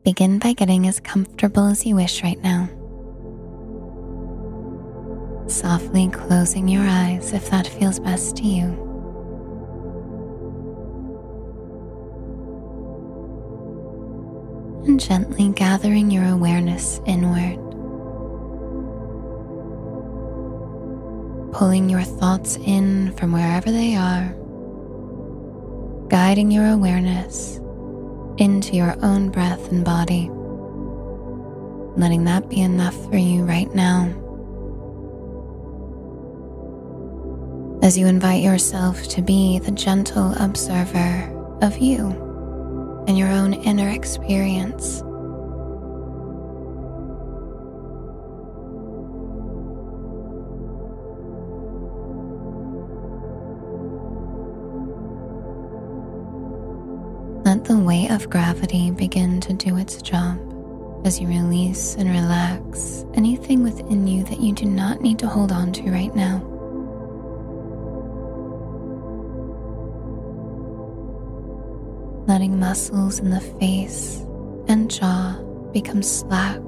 Begin by getting as comfortable as you wish right now. Softly closing your eyes if that feels best to you. And gently gathering your awareness inward. Pulling your thoughts in from wherever they are. Guiding your awareness into your own breath and body. Letting that be enough for you right now. As you invite yourself to be the gentle observer of you and your own inner experience. Let the weight of gravity begin to do its job as you release and relax anything within you that you do not need to hold on to right now. Letting muscles in the face and jaw become slack.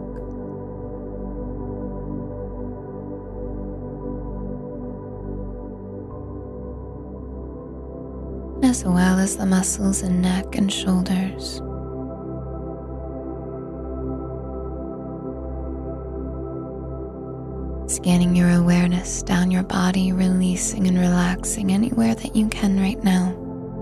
As well as the muscles in neck and shoulders. Scanning your awareness down your body, releasing and relaxing anywhere that you can right now.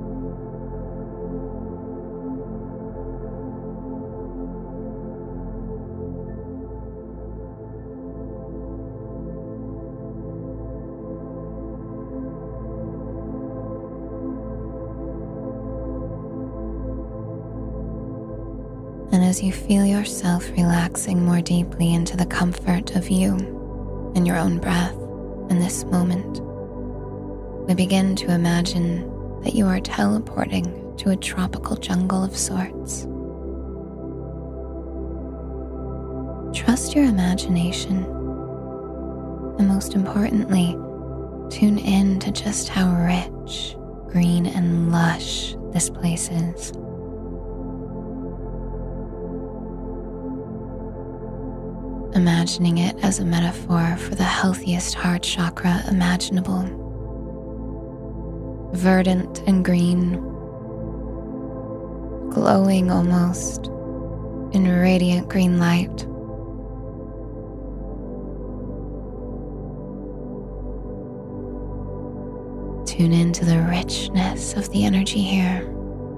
And as you feel yourself relaxing more deeply into the comfort of you and your own breath in this moment, we begin to imagine that you are teleporting to a tropical jungle of sorts. Trust your imagination, and most importantly, tune in to just how rich, green, and lush this place is. Imagining it as a metaphor for the healthiest heart chakra imaginable. Verdant and green, glowing almost in radiant green light. Tune into the richness of the energy here.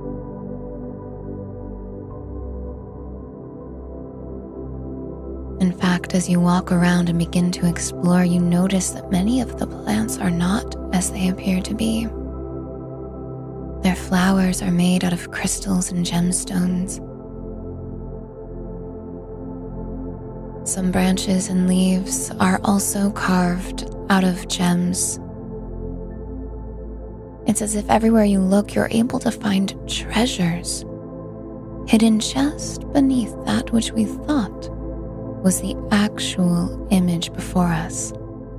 In fact, as you walk around and begin to explore, you notice that many of the plants are not as they appear to be. Their flowers are made out of crystals and gemstones. Some branches and leaves are also carved out of gems. It's as if everywhere you look, you're able to find treasures hidden just beneath that which we thought was the actual image before us.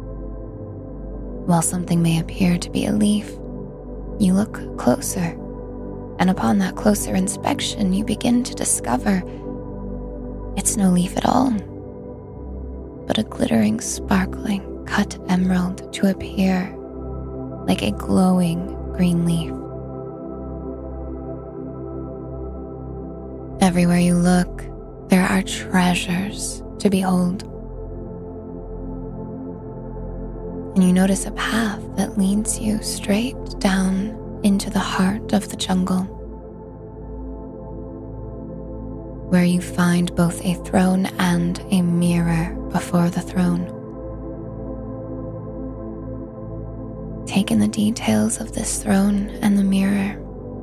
While something may appear to be a leaf, you look closer, and upon that closer inspection, you begin to discover it's no leaf at all, but a glittering, sparkling, cut emerald to appear like a glowing green leaf. Everywhere you look, there are treasures to behold. And you notice a path that leads you straight down into the heart of the jungle, where you find both a throne and a mirror before the throne. Take in the details of this throne and the mirror.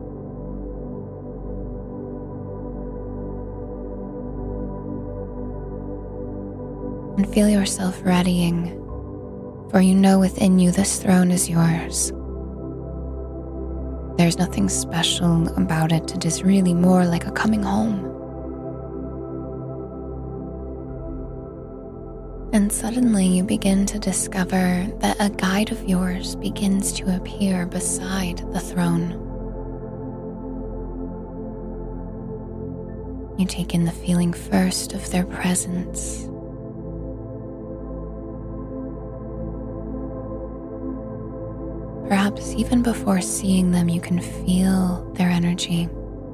And feel yourself readying, for you know within you this throne is yours. There's nothing special about it. It is really more like a coming home. And suddenly you begin to discover that a guide of yours begins to appear beside the throne. You take in the feeling first of their presence. Perhaps even before seeing them, you can feel their energy.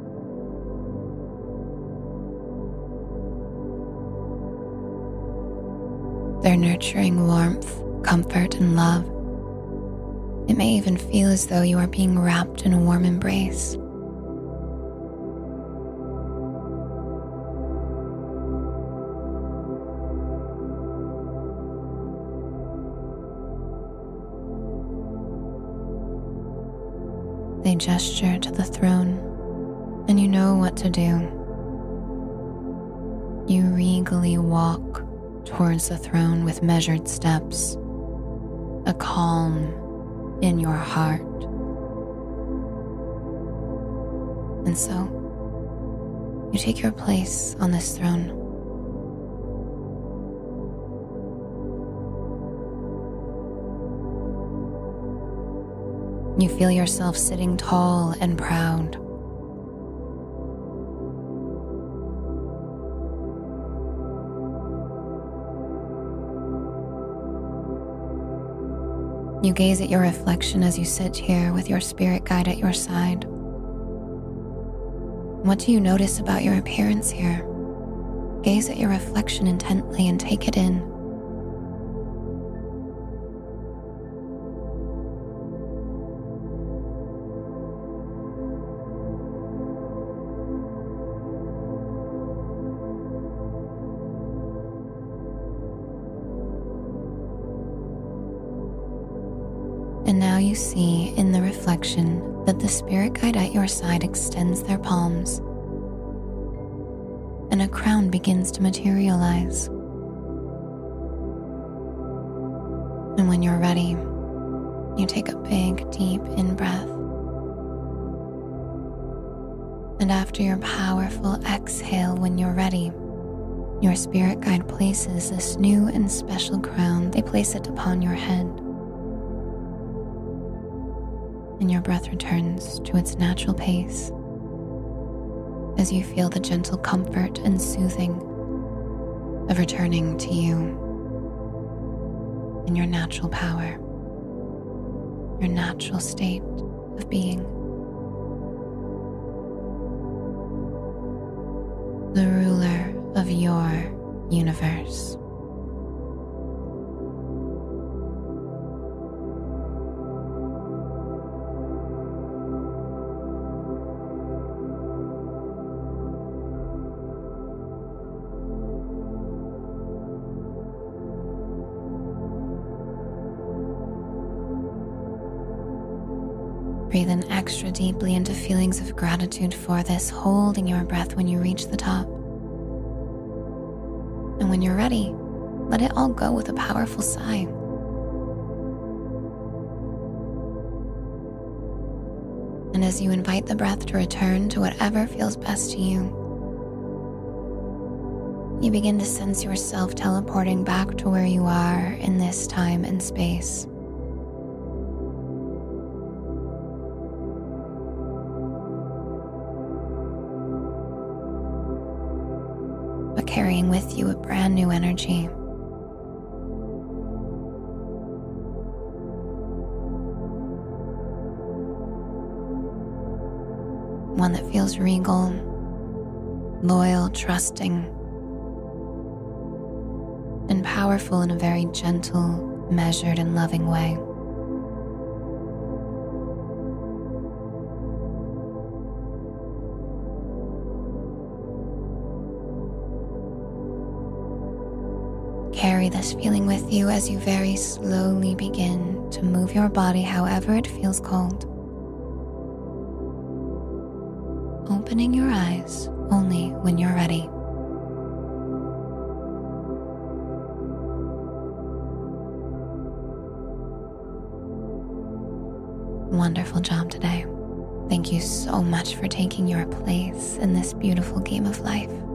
Their nurturing warmth, comfort, and love. It may even feel as though you are being wrapped in a warm embrace. They gesture to the throne, and you know what to do. You regally walk towards the throne with measured steps, a calm in your heart. And so, you take your place on this throne. You feel yourself sitting tall and proud. You gaze at your reflection as you sit here with your spirit guide at your side. What do you notice about your appearance here? Gaze at your reflection intently and take it in. And now you see in the reflection that the spirit guide at your side extends their palms, and a crown begins to materialize. And when you're ready, you take a big, deep in-breath. And after your powerful exhale, when you're ready, your spirit guide places this new and special crown. They place it upon your head. And your breath returns to its natural pace as you feel the gentle comfort and soothing of returning to you in your natural power, your natural state of being. The ruler of your universe. Breathe in extra deeply into feelings of gratitude for this, holding your breath when you reach the top. And when you're ready, let it all go with a powerful sigh. And as you invite the breath to return to whatever feels best to you, you begin to sense yourself teleporting back to where you are in this time and space. But carrying with you a brand new energy. One that feels regal, loyal, trusting, and powerful in a very gentle, measured, and loving way. Carry this feeling with you as you very slowly begin to move your body however it feels called. Opening your eyes only when you're ready. Wonderful job today. Thank you so much for taking your place in this beautiful game of life.